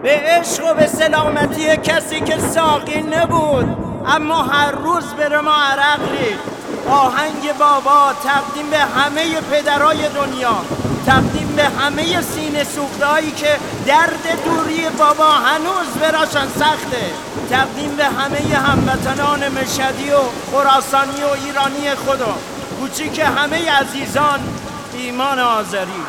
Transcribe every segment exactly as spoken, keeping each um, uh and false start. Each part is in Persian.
به عشق و به سلامتی کسی که ساقی نبود اما هر روز بر ما عرق ریخت. آهنگ بابا تقدیم به همه پدرای دنیا، تقدیم به همه سینه سوخته‌هایی که درد دوری بابا هنوز براشان سخته، تقدیم به همه هموطنان مشهدی و خراسانی و ایرانی خودم، کوچیک همه عزیزان ایمان آذری.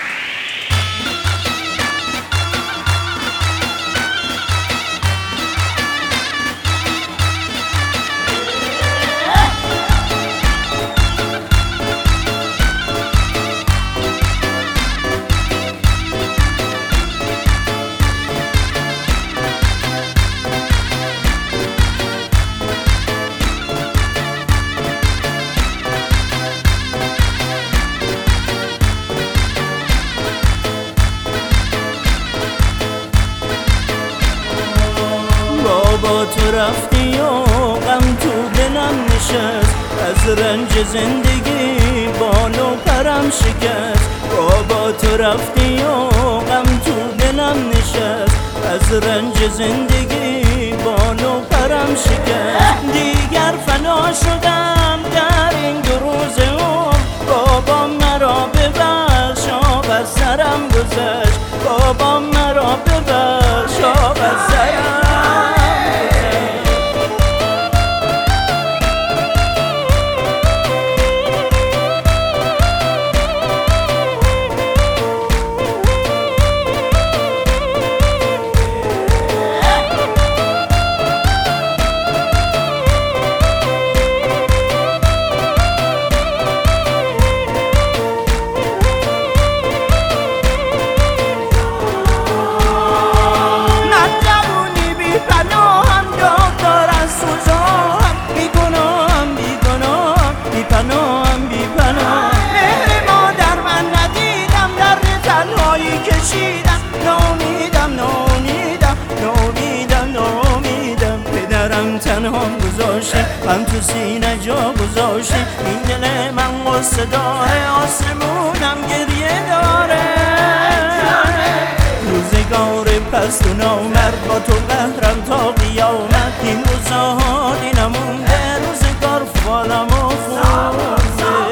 بابا تو رفتی و غم تو دلم نشست، از رنج زندگی بال و پرم شکست. بابا تو رفتی و غم تو دلم نشست، از رنج زندگی بال و پرم شکست. دیگر فنا شدم در این دو روز عمر، بابا مرا ببخش آب از سرم گذشت. بابا مرا ببخش آب از سرم. تنها گذاشتی من تو سینه جا گذاشتی، این دل من قصه داره آسمونم گریه داره. روزگار پست و نامرد با تو قهرم تا قیامت، این روزها دی نمونده روزگار فالم و فونده.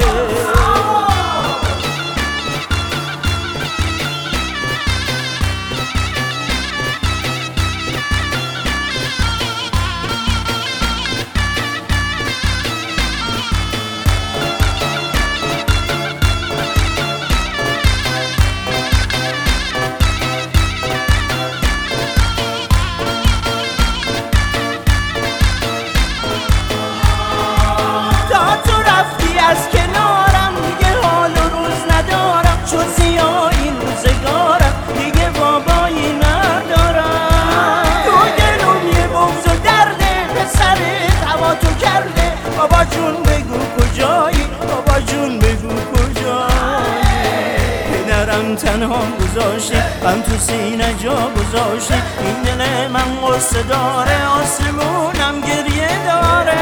از کنارم دیگه حال و روز ندارم، چون زیاد این روزگارم دیگه بابایی ندارم. تو دلم یه بغض و درده پسرت هوا تو کرده. بابا جون بگو کجایی، بابا جون بگو کجایی. پدرم تنها گذاشتی من تو سینه جا گذاشتی، این دل من قصه داره آسمونم گریه داره.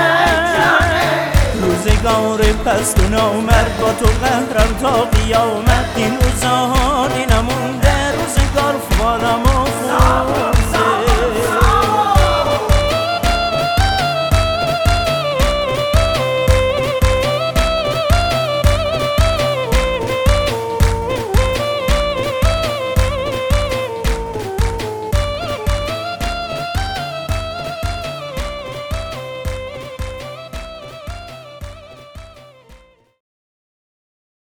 روزگار پست و نامرد با تو قهرم تا قیامت، این روزها دی نمونده